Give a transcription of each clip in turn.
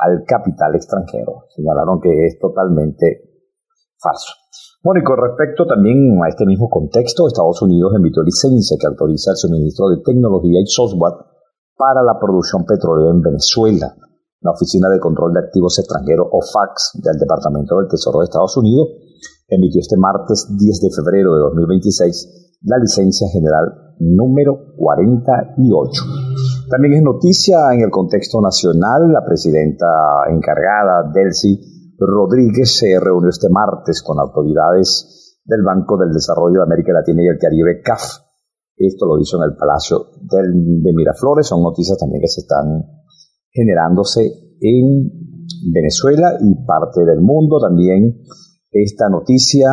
al capital extranjero. Señalaron que es totalmente falso. Bueno, y con respecto también a este mismo contexto, Estados Unidos emitió licencia que autoriza el suministro de tecnología y software para la producción petrolera en Venezuela. La Oficina de Control de Activos Extranjeros, OFAC, del Departamento del Tesoro de Estados Unidos, emitió este martes 10 de febrero de 2026 la licencia general número 48. También es noticia en el contexto nacional, la presidenta encargada, Delcy Rodríguez, se reunió este martes con autoridades del Banco del Desarrollo de América Latina y el Caribe, CAF. Esto lo hizo en el Palacio de Miraflores. Son noticias también que se están generándose en Venezuela y parte del mundo. También esta noticia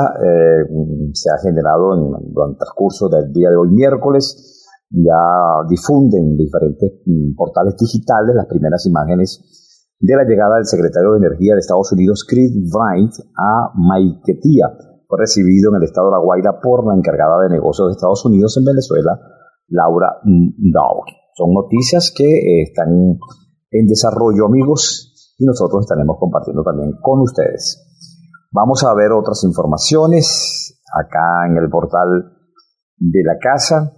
se ha generado durante el transcurso del día de hoy, miércoles. Ya difunden diferentes portales digitales las primeras imágenes de la llegada del secretario de Energía de Estados Unidos, Chris Wright, a Maiquetía. Fue recibido en el estado de La Guaira por la encargada de negocios de Estados Unidos en Venezuela, Laura Dow. Son noticias que están en desarrollo, amigos, y nosotros estaremos compartiendo también con ustedes. Vamos a ver otras informaciones acá en el portal de la casa.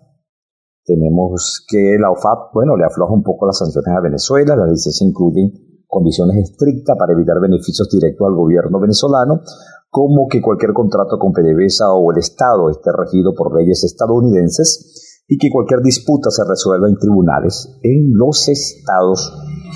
Tenemos que la OFAC, le afloja un poco las sanciones a Venezuela. Las licencias incluyen condiciones estrictas para evitar beneficios directos al gobierno venezolano, como que cualquier contrato con PDVSA o el Estado esté regido por leyes estadounidenses y que cualquier disputa se resuelva en tribunales en los Estados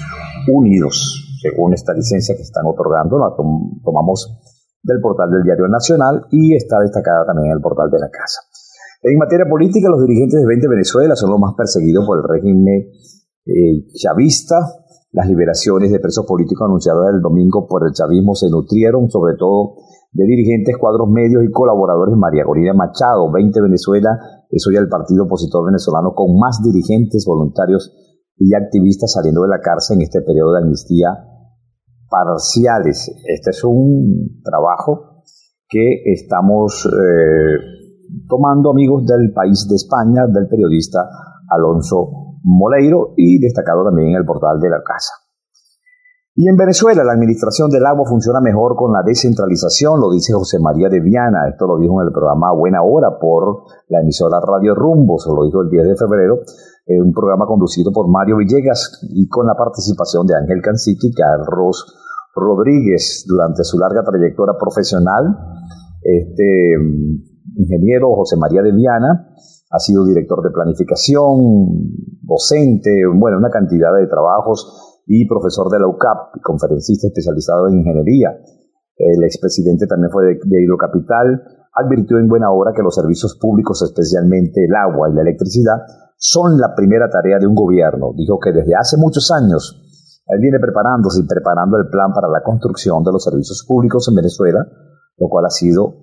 Unidos. Según esta licencia que están otorgando, la tomamos del portal del Diario Nacional y está destacada también en el portal de la casa. En materia política, los dirigentes de 20 Venezuela son los más perseguidos por el régimen chavista. Las liberaciones de presos políticos anunciadas el domingo por el chavismo se nutrieron sobre todo de dirigentes, cuadros medios y colaboradores. María Corina Machado, 20 Venezuela, es hoy el partido opositor venezolano con más dirigentes, voluntarios y activistas saliendo de la cárcel en este periodo de amnistía parciales. Este es un trabajo que estamos tomando, amigos, del País de España, del periodista Alonso Moleiro, y destacado también en el portal de la casa. Y en Venezuela, la administración del agua funciona mejor con la descentralización, lo dice José María de Viana. Esto lo dijo en el programa Buena Hora por la emisora Radio Rumbo, se lo dijo el 10 de febrero, un programa conducido por Mario Villegas y con la participación de Ángel Cancique y Carlos Rodríguez. Durante su larga trayectoria profesional, este ingeniero José María de Viana ha sido director de planificación, docente, una cantidad de trabajos, y profesor de la UCAP, conferencista especializado en ingeniería. El expresidente también fue de Hidrocapital. Advirtió en Buena Hora que los servicios públicos, especialmente el agua y la electricidad, son la primera tarea de un gobierno. Dijo que desde hace muchos años él viene preparando el plan para la construcción de los servicios públicos en Venezuela, lo cual ha sido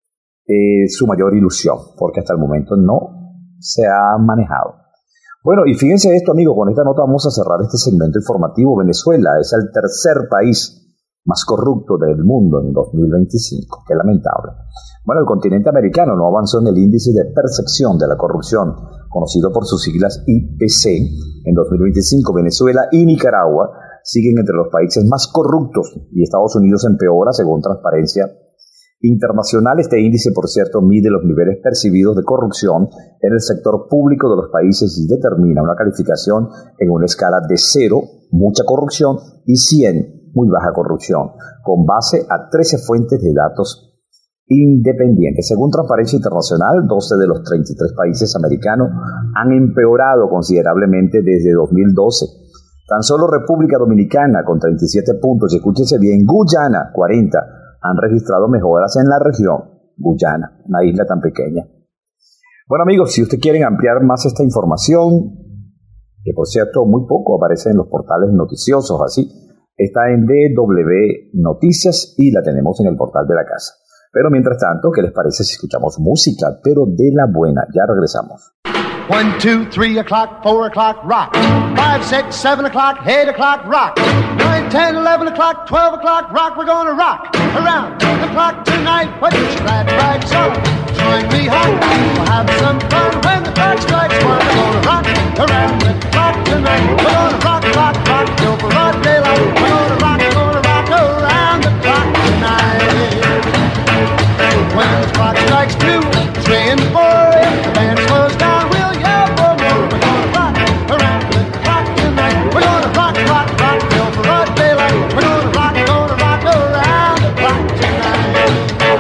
su mayor ilusión, porque hasta el momento no se ha manejado. Bueno, y fíjense esto, amigos, con esta nota vamos a cerrar este segmento informativo. Venezuela es el tercer país más corrupto del mundo en 2025. Qué lamentable. Bueno, el continente americano no avanzó en el índice de percepción de la corrupción, conocido por sus siglas IPC. En 2025, Venezuela y Nicaragua siguen entre los países más corruptos y Estados Unidos empeora, según Transparencia Internacional. Este índice, por cierto, mide los niveles percibidos de corrupción en el sector público de los países y determina una calificación en una escala de 0, mucha corrupción, y 100, muy baja corrupción, con base a 13 fuentes de datos independientes. Según Transparencia Internacional, 12 de los 33 países americanos han empeorado considerablemente desde 2012. Tan solo República Dominicana, con 37 puntos, y escúchense bien, Guyana, 40, han registrado mejoras en la región. Guyana, una isla tan pequeña. Bueno, amigos, si ustedes quieren ampliar más esta información, que por cierto muy poco aparece en los portales noticiosos, así, está en DW Noticias y la tenemos en el portal de la casa. Pero mientras tanto, ¿qué les parece si escuchamos música, pero de la buena? Ya regresamos. 1, 2, 3 o'clock, 4 o'clock, rock. 5, 6, 7 o'clock, 8 o'clock, rock. 9, 10, 11 o'clock, 12 o'clock, rock. We're gonna rock around the clock tonight. Put your glad rags on. join me hon, we'll have some fun when the clock strikes one. We're gonna rock around the clock tonight. We're gonna rock, rock, rock till broad daylight. We're gonna rock around the clock tonight. When the clock strikes 2, 3 and 4, if the band slows down, we'll yell for more. We're gonna rock around the clock tonight. We're gonna rock, rock, rock till broad daylight. We're gonna rock around the clock tonight.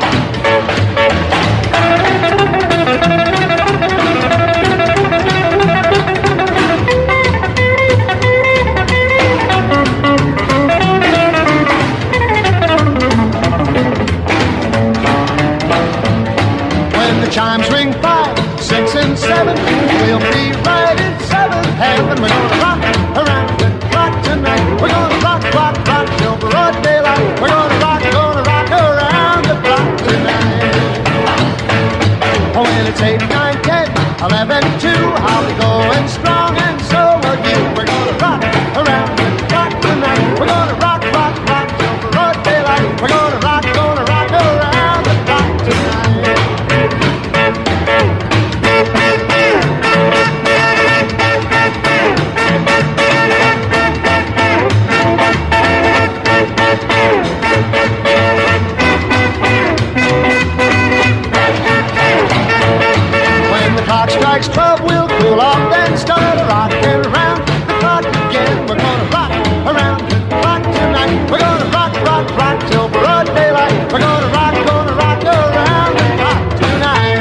Chimes ring 5, 6 and 7. We'll be right in 7th heaven. We're gonna rock around the clock tonight. We're gonna rock, rock, rock till broad daylight. We're gonna rock around the clock tonight. Oh, when it's 8, 9, 10, 11, 2, I'll be going strong and so will you. We're gonna rock around the clock tonight. We're gonna rock, rock, rock till broad daylight. We're gonna rock around the clock tonight. Clock strikes 12, we'll cool off, then start rocking around the clock again. We're gonna rock around the clock tonight. We're gonna rock, rock, rock till broad daylight. We're gonna rock around the clock tonight.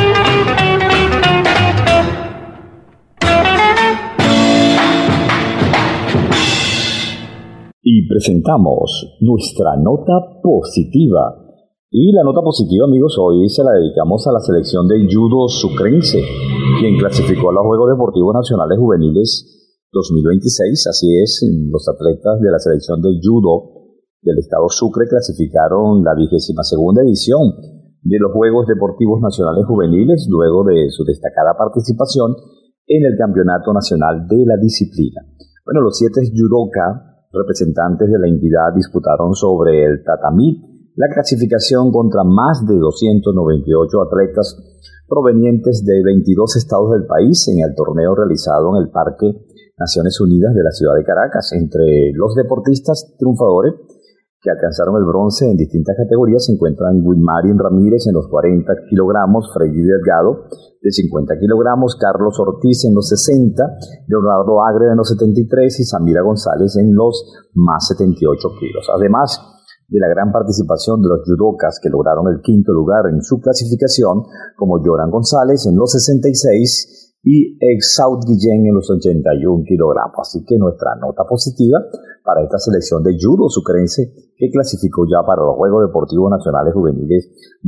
Y presentamos nuestra nota positiva. Y la nota positiva, amigos, hoy se la dedicamos a la selección de judo sucrense, quien clasificó a los Juegos Deportivos Nacionales Juveniles 2026. Así es, los atletas de la selección de judo del estado Sucre clasificaron la 22ª edición de los Juegos Deportivos Nacionales Juveniles, luego de su destacada participación en el Campeonato Nacional de la disciplina. Bueno, los 7 judoka representantes de la entidad disputaron sobre el tatami la clasificación contra más de 298 atletas provenientes de 22 estados del país en el torneo realizado en el Parque Naciones Unidas de la ciudad de Caracas. Entre los deportistas triunfadores que alcanzaron el bronce en distintas categorías se encuentran Wilmarin Ramírez en los 40 kilogramos, Freddy Delgado de 50 kilogramos, Carlos Ortiz en los 60, Leonardo Agre en los 73 y Samira González en los más 78 kilos. Además de la gran participación de los judokas que lograron el 5º lugar en su clasificación, como Joran González en los 66 y Exaud Guillén en los 81 kilogramos. Así que nuestra nota positiva para esta selección de judo sucrense que clasificó ya para los Juegos Deportivos Nacionales Juveniles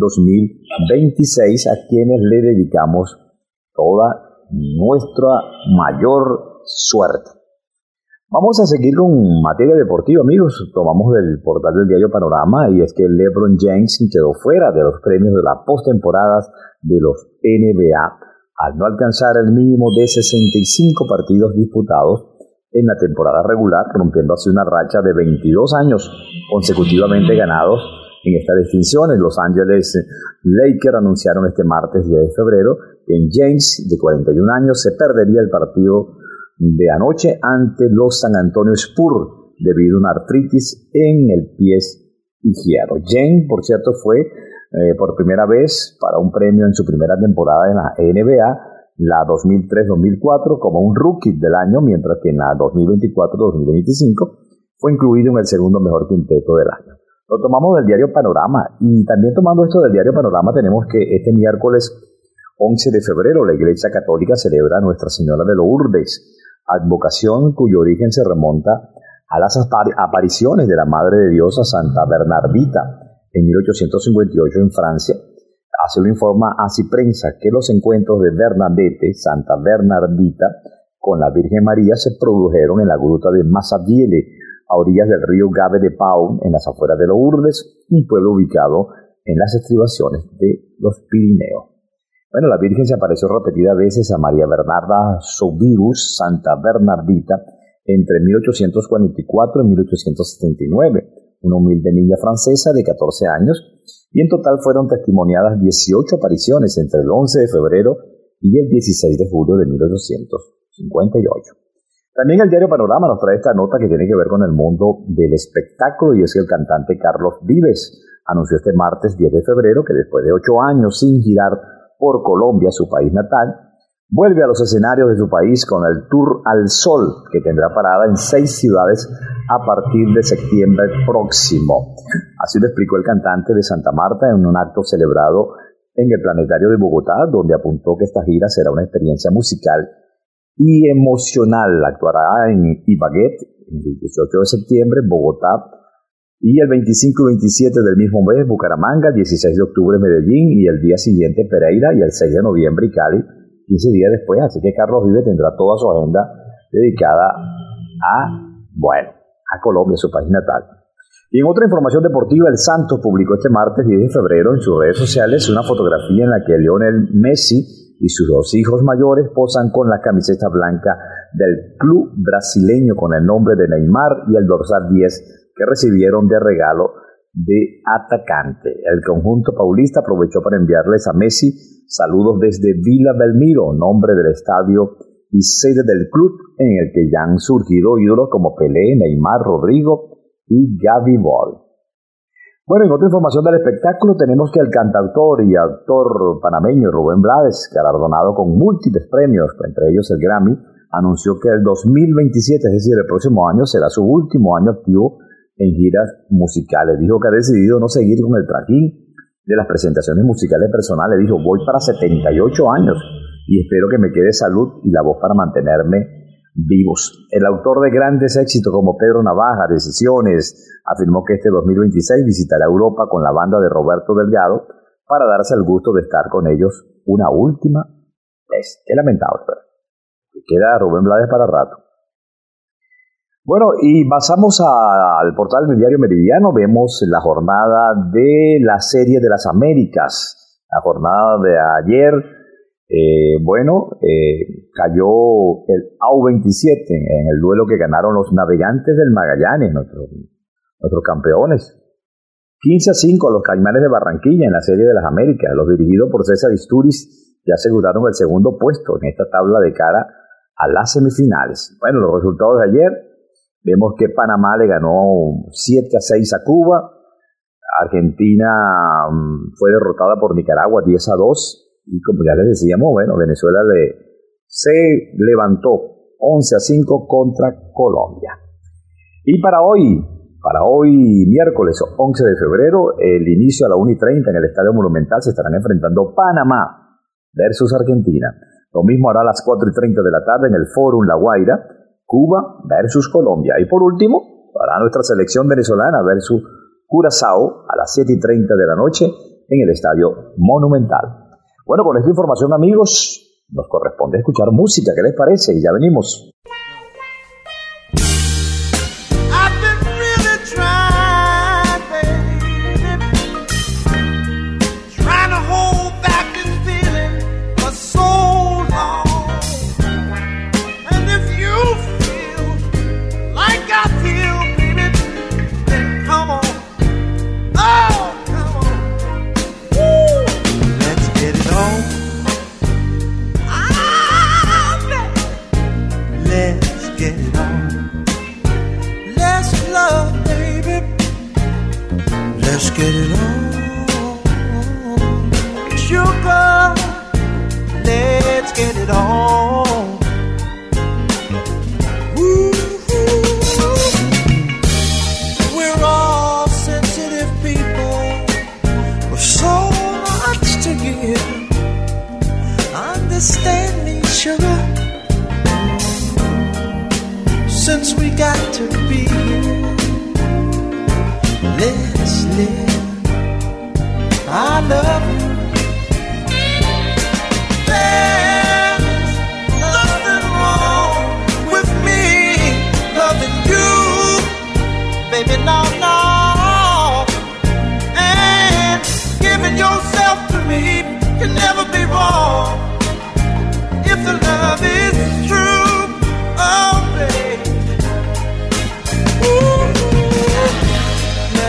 2026, a quienes le dedicamos toda nuestra mayor suerte. Vamos a seguir con materia deportiva, amigos. Tomamos del portal del diario Panorama, y es que LeBron James quedó fuera de los premios de las postemporadas de los NBA al no alcanzar el mínimo de 65 partidos disputados en la temporada regular, rompiendo así una racha de 22 años consecutivamente ganados en esta distinción. En Los Ángeles Lakers anunciaron este martes 10 de febrero que James, de 41 años, se perdería el partido de anoche ante los San Antonio Spurs debido a una artritis en el pie izquierdo. James, por cierto, fue por primera vez para un premio en su primera temporada en la NBA, la 2003-2004, como un rookie del año, mientras que en la 2024-2025 fue incluido en el segundo mejor quinteto del año. Lo tomamos del diario Panorama, y también tomando esto del diario Panorama tenemos que este miércoles 11 de febrero la Iglesia Católica celebra a Nuestra Señora de Lourdes, advocación cuyo origen se remonta a las apariciones de la Madre de Dios a Santa Bernardita en 1858 en Francia. Así lo informa Así Prensa, que los encuentros de Bernadette, Santa Bernardita, con la Virgen María se produjeron en la gruta de Massabielle, a orillas del río Gave de Pau, en las afueras de Lourdes, un pueblo ubicado en las estribaciones de los Pirineos. Bueno, la Virgen se apareció repetidas veces a María Bernarda Soubirous, Santa Bernardita, entre 1844 y 1879. una humilde niña francesa de 14 años, y en total fueron testimoniadas 18 apariciones entre el 11 de febrero y el 16 de julio de 1858. También el diario Panorama nos trae esta nota que tiene que ver con el mundo del espectáculo, y es que el cantante Carlos Vives anunció este martes 10 de febrero que después de 8 años sin girar por Colombia, su país natal, vuelve a los escenarios de su país con el Tour al Sol, que tendrá parada en 6 ciudades a partir de septiembre próximo. Así lo explicó el cantante de Santa Marta en un acto celebrado en el Planetario de Bogotá, donde apuntó que esta gira será una experiencia musical y emocional. Actuará en Ibagué el 18 de septiembre, Bogotá, y el 25 y 27 del mismo mes, Bucaramanga, el 16 de octubre, Medellín, y el día siguiente, Pereira, y el 6 de noviembre, Cali, 15 días después. Así que Carlos Vives tendrá toda su agenda dedicada a Colombia, su país natal. Y en otra información deportiva, el Santos publicó este martes 10 de febrero en sus redes sociales una fotografía en la que Lionel Messi y sus 2 hijos mayores posan con la camiseta blanca del club brasileño con el nombre de Neymar y el dorsal 10 que recibieron de regalo de atacante. El conjunto paulista aprovechó para enviarles a Messi saludos desde Villa Belmiro, nombre del estadio y sede del club, en el que ya han surgido ídolos como Pelé, Neymar, Rodrigo y Gabigol. Bueno, en otra información del espectáculo tenemos que el cantautor y actor panameño Rubén Blades, galardonado con múltiples premios, entre ellos el Grammy, anunció que el 2027, es decir, el próximo año, será su último año activo en giras musicales. Dijo que ha decidido no seguir con el trajín de las presentaciones musicales personales. Dijo: voy para 78 años y espero que me quede salud y la voz para mantenerme vivos. El autor de grandes éxitos como Pedro Navaja, Decisiones, afirmó que este 2026 visitará Europa con la banda de Roberto Delgado para darse el gusto de estar con ellos una última vez. Qué lamentable, pero queda Rubén Blades para rato. Bueno, y pasamos al portal del diario Meridiano. Vemos la jornada de la Serie de las Américas. La jornada de ayer, cayó el AU-27 en el duelo que ganaron los Navegantes del Magallanes, nuestros campeones. 15-5 a los Caimanes de Barranquilla en la Serie de las Américas. Los dirigidos por César Isturiz ya aseguraron el segundo puesto en esta tabla de cara a las semifinales. Bueno, los resultados de ayer: vemos que Panamá le ganó 7-6 a Cuba. Argentina fue derrotada por Nicaragua 10-2. Y como ya les decíamos, Venezuela se levantó 11-5 contra Colombia. Y para hoy miércoles 11 de febrero, el inicio a la 1:30 en el Estadio Monumental, se estarán enfrentando Panamá versus Argentina. Lo mismo hará a las 4:30 de la tarde en el Fórum La Guaira, Cuba versus Colombia. Y por último, hará nuestra selección venezolana versus Curazao a las 7:30 de la noche en el Estadio Monumental. Bueno, con esta información, amigos, nos corresponde escuchar música. ¿Qué les parece? Y ya venimos. Get it on, sugar, let's get it on. Ooh, we're all sensitive people with so much to give. Understand me, sugar, since we got to be here. Let's live. I love you. There's nothing wrong with me loving you, baby, no. And giving yourself to me can never be wrong if the love is true. Oh, baby. Ooh.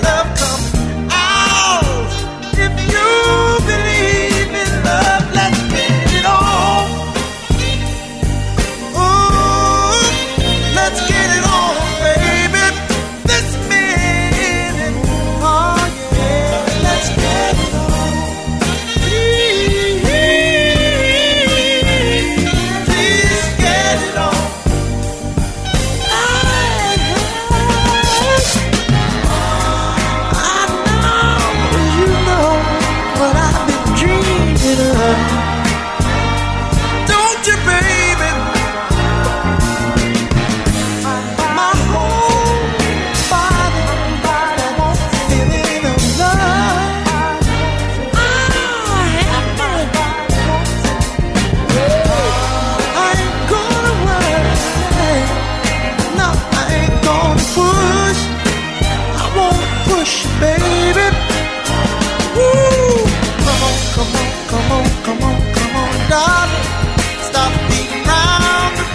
love come out. If you believe in love, let's get it on. Ooh, let's get it on, baby. This minute, oh yeah, let's get it on. Please get it on. Don't you, baby? My whole body wants feeling of love. I ain't gonna worry. No, I ain't gonna push. I won't push, baby. Woo! Come on, come on, come on, come on, come on, darling. Stop beating around the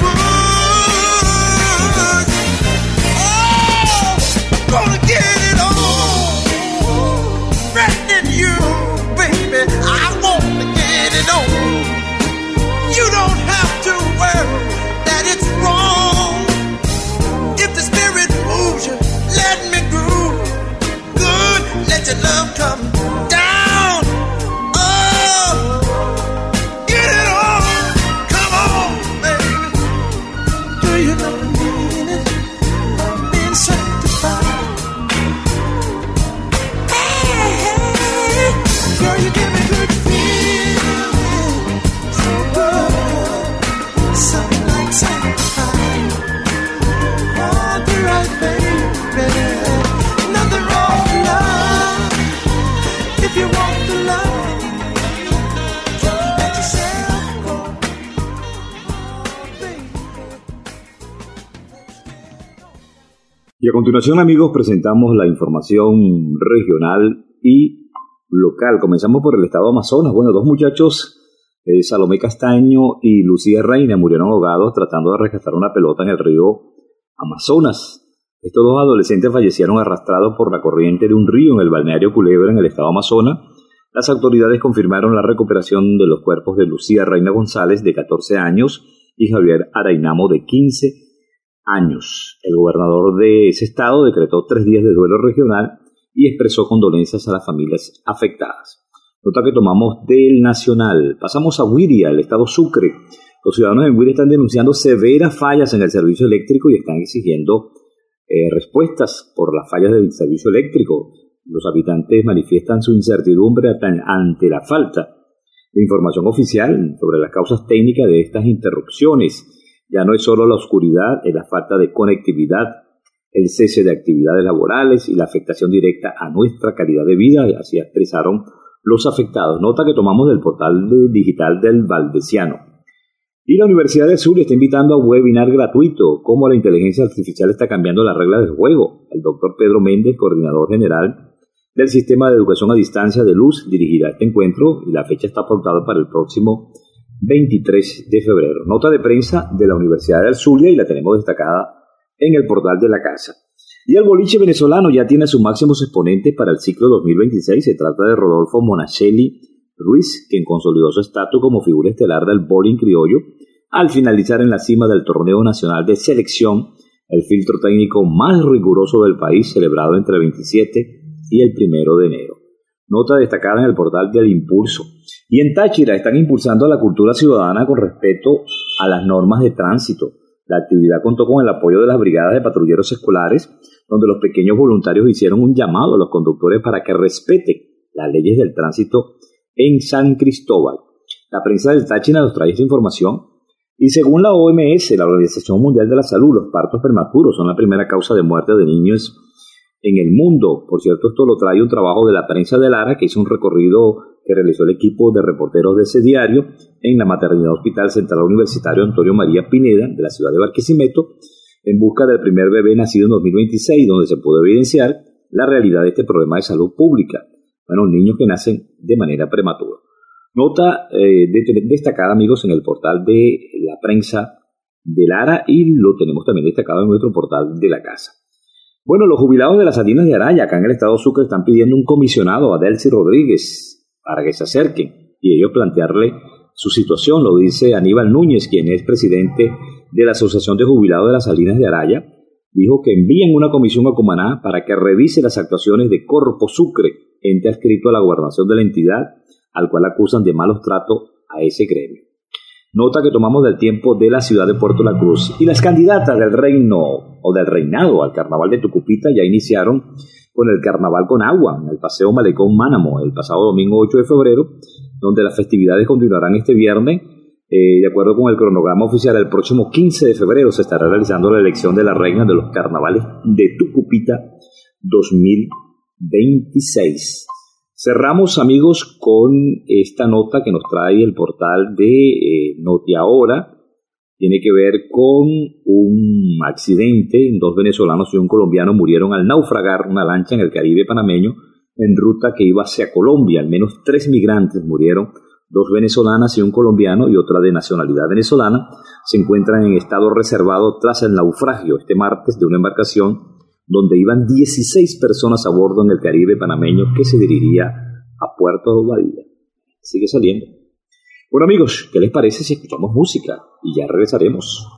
bush. Oh, gonna get it on. Threatening you, baby. I wanna get it on. You don't have to worry that it's wrong. If the spirit moves you, let me groove. Good, let your love come down. Oh, get it on. Come on, baby. Do you know the meaning of being sanctified? Hey, hey, girl, you give me good feeling. So good, something like sanctified. Oh, the right, baby. Nothing wrong with love. If you want the love, don't let yourself go. Oh, baby. Y a continuación, amigos, presentamos la información regional y local. Comenzamos por el estado Amazonas. Bueno, dos muchachos, Salomé Castaño y Lucía Reina, murieron ahogados tratando de rescatar una pelota en el río Amazonas. Estos dos adolescentes fallecieron arrastrados por la corriente de un río en el balneario Culebra, en el estado Amazonas. Las autoridades confirmaron la recuperación de los cuerpos de Lucía Reina González, de 14 años, y Javier Arainamo, de 15 años. El gobernador de ese estado decretó 3 días de duelo regional y expresó condolencias a las familias afectadas. Nota que tomamos del Nacional. Pasamos a Huiria, el estado Sucre. Los ciudadanos en Huiria están denunciando severas fallas en el servicio eléctrico y están exigiendo respuestas por las fallas del servicio eléctrico. Los habitantes manifiestan su incertidumbre ante la falta de información oficial sobre las causas técnicas de estas interrupciones. Ya no es solo la oscuridad, es la falta de conectividad, el cese de actividades laborales y la afectación directa a nuestra calidad de vida, así expresaron los afectados. Nota que tomamos del portal digital del Valdeciano. Y la Universidad del Sur está invitando a un webinar gratuito, cómo la inteligencia artificial está cambiando las reglas del juego. El doctor Pedro Méndez, coordinador general del Sistema de Educación a Distancia de Luz, dirigirá este encuentro y la fecha está pautada para el próximo 23 de febrero. Nota de prensa de la Universidad del Zulia y la tenemos destacada en el portal de la casa. Y el boliche venezolano ya tiene sus máximos exponentes para el ciclo 2026. Se trata de Rodolfo Monachelli Ruiz, quien consolidó su estatus como figura estelar del bowling criollo al finalizar en la cima del torneo nacional de selección, el filtro técnico más riguroso del país, celebrado entre el 27 y el 1 de enero. Nota destacada en el portal del Impulso. Y en Táchira están impulsando la cultura ciudadana con respecto a las normas de tránsito. La actividad contó con el apoyo de las brigadas de patrulleros escolares, donde los pequeños voluntarios hicieron un llamado a los conductores para que respeten las leyes del tránsito en San Cristóbal. La prensa del Táchira nos trae esta información. Y según la OMS, la Organización Mundial de la Salud, los partos prematuros son la primera causa de muerte de niños en el mundo. Por cierto, esto lo trae un trabajo de la prensa de Lara, que hizo un recorrido que realizó el equipo de reporteros de ese diario en la Maternidad Hospital Central Universitario Antonio María Pineda, de la ciudad de Barquisimeto, en busca del primer bebé nacido en 2026, donde se pudo evidenciar la realidad de este problema de salud pública. Bueno, niños que nacen de manera prematura. Nota destacada, amigos, en el portal de la prensa de Lara, y lo tenemos también destacado en nuestro portal de la casa. Bueno, los jubilados de las Salinas de Araya, acá en el estado Sucre, están pidiendo un comisionado a Delcy Rodríguez para que se acerquen y ellos plantearle su situación. Lo dice Aníbal Núñez, quien es presidente de la Asociación de Jubilados de las Salinas de Araya. Dijo que envíen una comisión a Cumaná para que revise las actuaciones de Corpo Sucre, ente adscrito a la gobernación de la entidad, al cual acusan de malos tratos a ese gremio. Nota que tomamos del tiempo de la ciudad de Puerto La Cruz. Y las candidatas del reino o del reinado al carnaval de Tucupita ya iniciaron con el carnaval con agua en el Paseo Malecón Mánamo el pasado domingo 8 de febrero, donde las festividades continuarán este viernes. De acuerdo con el cronograma oficial, el próximo 15 de febrero se estará realizando la elección de la reina de los carnavales de Tucupita 2026. Cerramos, amigos, con esta nota que nos trae el portal de Notiahora. Tiene que ver con un accidente. 2 venezolanos y un colombiano murieron al naufragar una lancha en el Caribe panameño en ruta que iba hacia Colombia. Al menos 3 migrantes murieron. 2 venezolanas y un colombiano y otra de nacionalidad venezolana se encuentran en estado reservado tras el naufragio este martes de una embarcación donde iban 16 personas a bordo en el Caribe panameño que se dirigiría a Puerto Badía. Sigue saliendo. Bueno, amigos, ¿qué les parece si escuchamos música? Y ya regresaremos.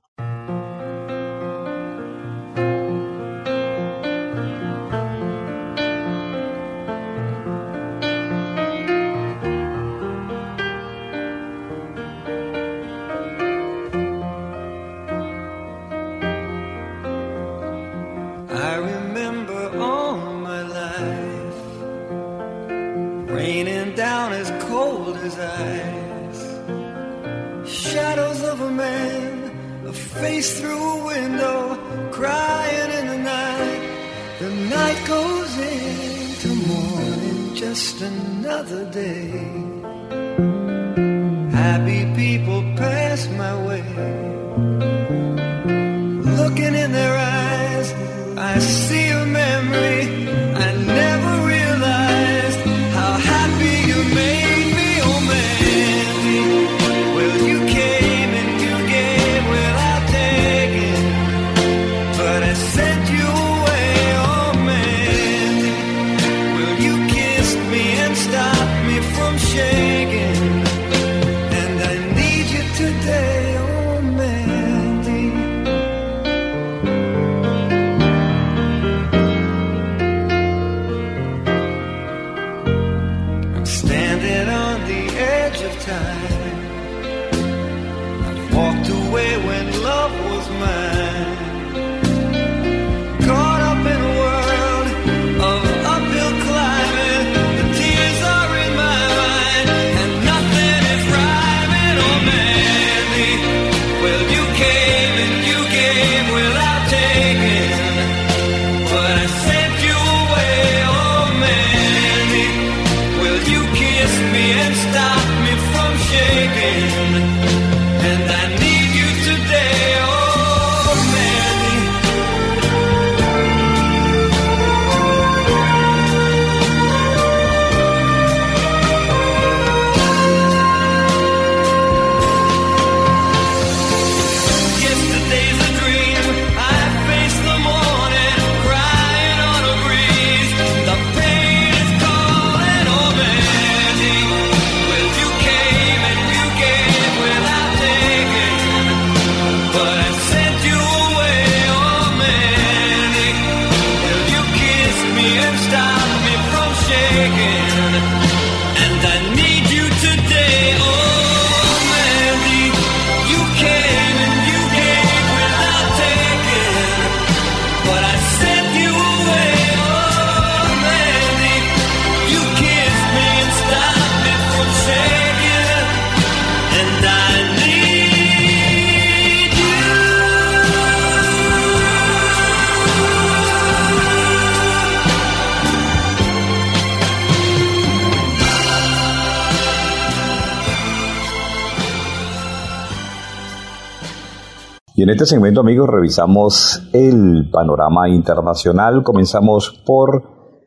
Y en este segmento, amigos, revisamos el panorama internacional. Comenzamos por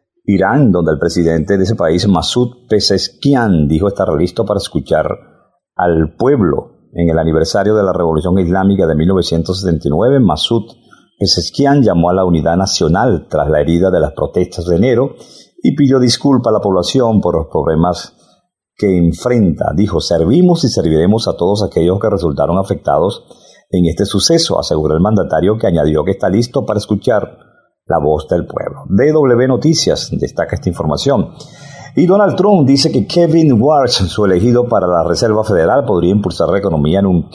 Irán, donde el presidente de ese país, Masoud Pezeshkian, dijo estar listo para escuchar al pueblo. En el aniversario de la Revolución Islámica de 1979, Masoud Pezeshkian llamó a la unidad nacional tras la herida de las protestas de enero y pidió disculpas a la población por los problemas que enfrenta. Dijo: servimos y serviremos a todos aquellos que resultaron afectados en este suceso, aseguró el mandatario, que añadió que está listo para escuchar la voz del pueblo. DW Noticias destaca esta información. Y Donald Trump dice que Kevin Warsh, su elegido para la Reserva Federal, podría impulsar la economía en un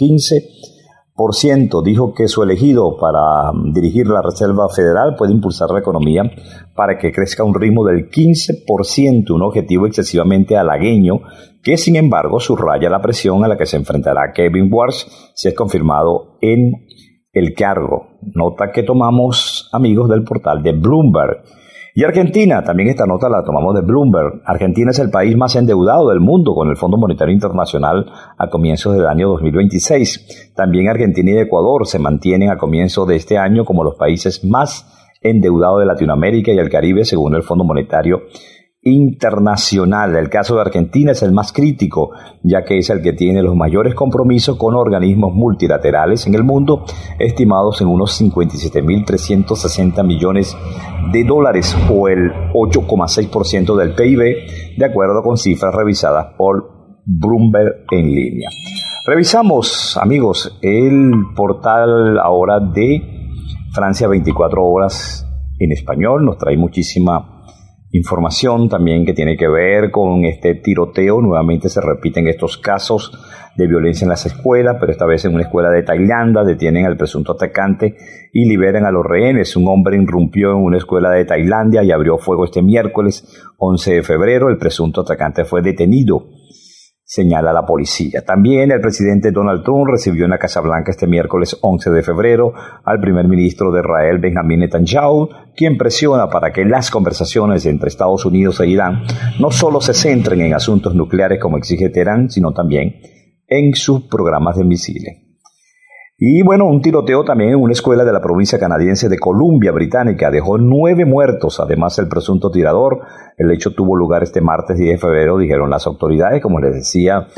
15%. Dijo que su elegido para dirigir la Reserva Federal puede impulsar la economía para que crezca a un ritmo del 15%, un objetivo excesivamente halagueño que, sin embargo, subraya la presión a la que se enfrentará Kevin Warsh si es confirmado en el cargo. Nota que tomamos, amigos, del portal de Bloomberg. Y Argentina, también esta nota la tomamos de Bloomberg. Argentina es el país más endeudado del mundo con el Fondo Monetario Internacional a comienzos del año 2026. También Argentina y Ecuador se mantienen a comienzo de este año como los países más endeudados de Latinoamérica y el Caribe, según el Fondo Monetario Internacional. El caso de Argentina es el más crítico, ya que es el que tiene los mayores compromisos con organismos multilaterales en el mundo, estimados en unos 57.360 millones de dólares, o el 8,6% del PIB, de acuerdo con cifras revisadas por Bloomberg en línea. Revisamos, amigos, el portal ahora de Francia 24 horas en español. Nos trae muchísima información también que tiene que ver con este tiroteo. Nuevamente se repiten estos casos de violencia en las escuelas, pero esta vez en una escuela de Tailandia. Detienen al presunto atacante y liberan a los rehenes. Un hombre irrumpió en una escuela de Tailandia y abrió fuego este miércoles 11 de febrero. El presunto atacante fue detenido, señala la policía. También el presidente Donald Trump recibió en la Casa Blanca este miércoles 11 de febrero al primer ministro de Israel, Benjamin Netanyahu, quien presiona para que las conversaciones entre Estados Unidos e Irán no solo se centren en asuntos nucleares como exige Teherán, sino también en sus programas de misiles. Y bueno, un tiroteo también en una escuela de la provincia canadiense de Columbia Británica dejó 9 muertos, además el presunto tirador. El hecho tuvo lugar este martes 10 de febrero, dijeron las autoridades. Como les decía,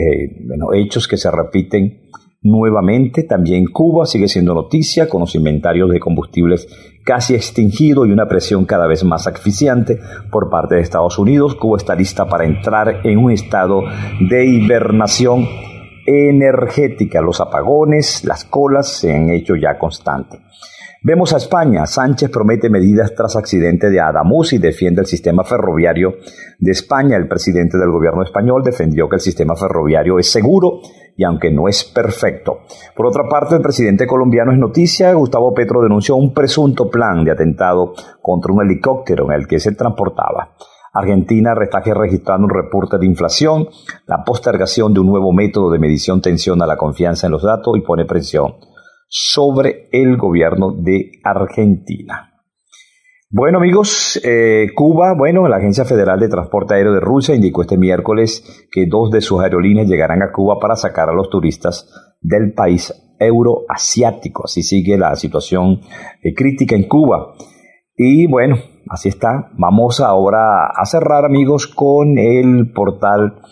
hechos que se repiten nuevamente. También Cuba sigue siendo noticia, con los inventarios de combustibles casi extinguidos y una presión cada vez más asfixiante por parte de Estados Unidos. Cuba está lista para entrar en un estado de hibernación energética. Los apagones, las colas se han hecho ya constantes. Vemos a España. Sánchez promete medidas tras accidente de Adamuz y defiende el sistema ferroviario de España. El presidente del gobierno español defendió que el sistema ferroviario es seguro y aunque no es perfecto. Por otra parte, el presidente colombiano es noticia. Gustavo Petro denunció un presunto plan de atentado contra un helicóptero en el que se transportaba. Argentina está registrando un reporte de inflación. La postergación de un nuevo método de medición tensiona la confianza en los datos y pone presión sobre el gobierno de Argentina. Bueno, amigos, Cuba, la Agencia Federal de Transporte Aéreo de Rusia indicó este miércoles que 2 de sus aerolíneas llegarán a Cuba para sacar a los turistas del país euroasiático. Así sigue la situación crítica en Cuba. Y bueno, así está. Vamos ahora a cerrar, amigos, con el portal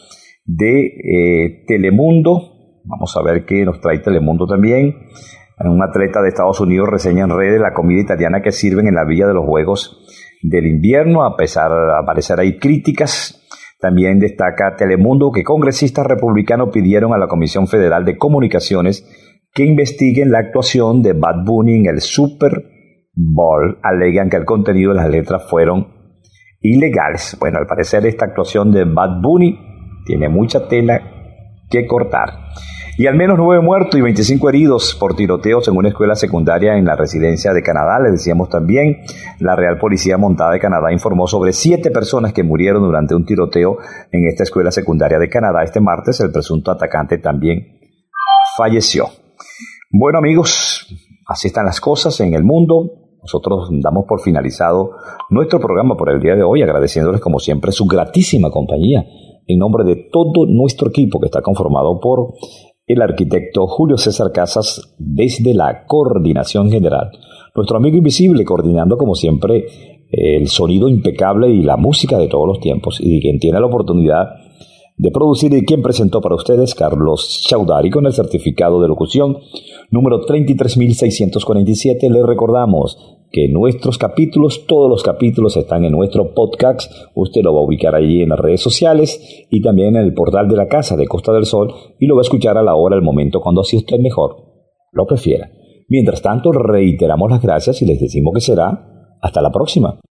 de Telemundo. Vamos a ver qué nos trae Telemundo también. Un atleta de Estados Unidos reseña en redes la comida italiana que sirven en la Villa de los Juegos del Invierno, a pesar de aparecer ahí críticas. También destaca Telemundo que congresistas republicanos pidieron a la Comisión Federal de Comunicaciones que investiguen la actuación de Bad Bunny en el Super Bowl. Alegan que el contenido de las letras fueron ilegales. Bueno, al parecer esta actuación de Bad Bunny tiene mucha tela que cortar. Y al menos 9 muertos y 25 heridos por tiroteos en una escuela secundaria en la residencia de Canadá. Les decíamos también, la Real Policía Montada de Canadá informó sobre 7 personas que murieron durante un tiroteo en esta escuela secundaria de Canadá. Este martes el presunto atacante también falleció. Bueno, amigos, así están las cosas en el mundo. Nosotros damos por finalizado nuestro programa por el día de hoy, agradeciéndoles como siempre su gratísima compañía en nombre de todo nuestro equipo que está conformado por el arquitecto Julio César Casas desde la coordinación general, nuestro amigo invisible coordinando como siempre el sonido impecable y la música de todos los tiempos, y quien tiene la oportunidad de producir y quien presentó para ustedes Carlos Chaudhary con el certificado de locución número 33.647. Les recordamos que nuestros capítulos, todos los capítulos están en nuestro podcast. Usted lo va a ubicar allí en las redes sociales y también en el portal de la Casa de Costa del Sol y lo va a escuchar a la hora, al momento, cuando así usted mejor lo prefiera. Mientras tanto, reiteramos las gracias y les decimos que será hasta la próxima.